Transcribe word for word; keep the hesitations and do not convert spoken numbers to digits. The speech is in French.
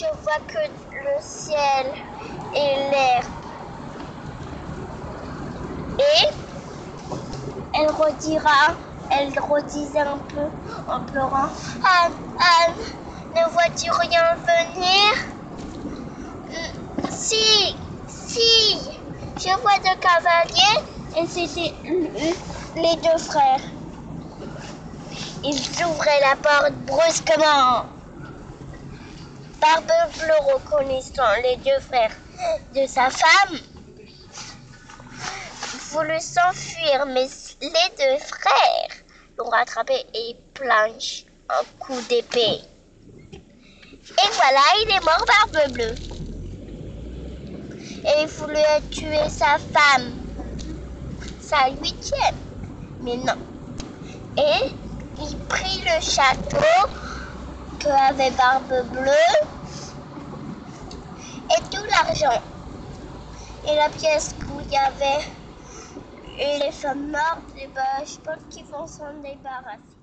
je vois que le ciel et l'air. Et elle redira, elle redisait un peu en pleurant. Anne, Anne, ne vois-tu rien venir? Si, si, je vois deux cavaliers et c'était les deux frères. Ils ouvraient la porte brusquement. Barbe-Bleue, reconnaissant les deux frères de sa femme, voulut s'enfuir, mais les deux frères l'ont rattrapé et planché un coup d'épée. Et voilà, il est mort, Barbe-Bleue. Et il voulait tuer sa femme, sa huitième, mais non. Et il prit le château que avait Barbe-Bleue et tout l'argent. Et la pièce où il y avait les femmes mortes, et ben, je pense qu'ils vont s'en débarrasser.